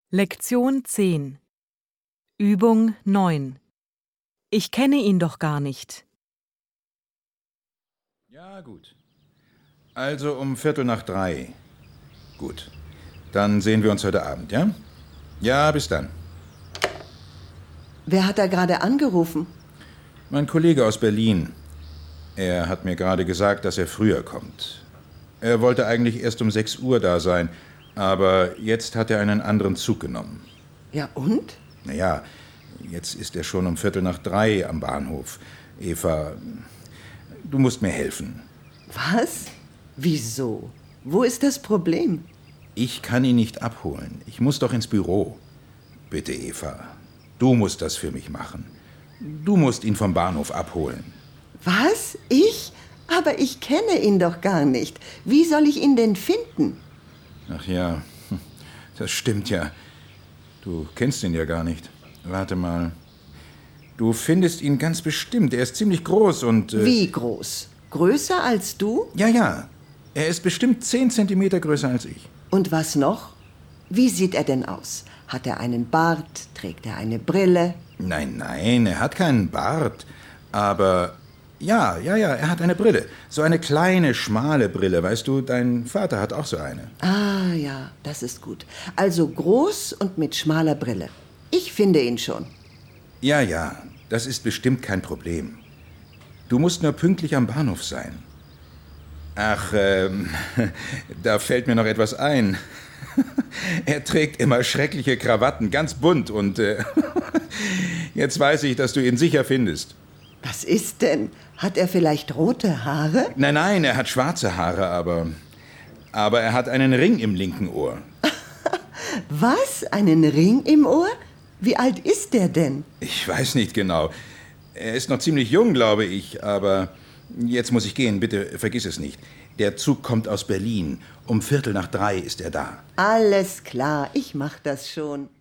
Lektion 10 Übung 9 Ich kenne ihn doch gar nicht. Ja, gut. Also um 2:45. Gut. Dann sehen wir uns heute Abend, ja? Ja, bis dann. Wer hat da gerade angerufen? Mein Kollege aus Berlin. Er hat mir gerade gesagt, dass er früher kommt. Er wollte eigentlich erst um 6 Uhr da sein, aber jetzt hat er einen anderen Zug genommen. Ja, und? Naja, jetzt ist er schon um 2:45 am Bahnhof. Eva, du musst mir helfen. Was? Wieso? Wo ist das Problem? Ich kann ihn nicht abholen. Ich muss doch ins Büro. Bitte, Eva, du musst das für mich machen. Du musst ihn vom Bahnhof abholen. Was? Ich? Aber ich kenne ihn doch gar nicht. Wie soll ich ihn denn finden? Ach ja, das stimmt ja. Du kennst ihn ja gar nicht. Warte mal. Du findest ihn ganz bestimmt. Er ist ziemlich groß und... Wie groß? Größer als du? Ja. Er ist bestimmt 10 Zentimeter größer als ich. Und was noch? Wie sieht er denn aus? Hat er einen Bart? Trägt er eine Brille? Nein, er hat keinen Bart. Aber ja, er hat eine Brille. So eine kleine, schmale Brille, weißt du, dein Vater hat auch so eine. Ah ja, das ist gut. Also groß und mit schmaler Brille. Ich finde ihn schon. Ja, das ist bestimmt kein Problem. Du musst nur pünktlich am Bahnhof sein. Ach, da fällt mir noch etwas ein. Er trägt immer schreckliche Krawatten, ganz bunt und jetzt weiß ich, dass du ihn sicher findest. Was ist denn? Hat er vielleicht rote Haare? Nein, er hat schwarze Haare, aber er hat einen Ring im linken Ohr. Was? Einen Ring im Ohr? Wie alt ist der denn? Ich weiß nicht genau. Er ist noch ziemlich jung, glaube ich, aber jetzt muss ich gehen, bitte vergiss es nicht. Der Zug kommt aus Berlin. Um 2:45 ist er da. Alles klar, ich mach das schon.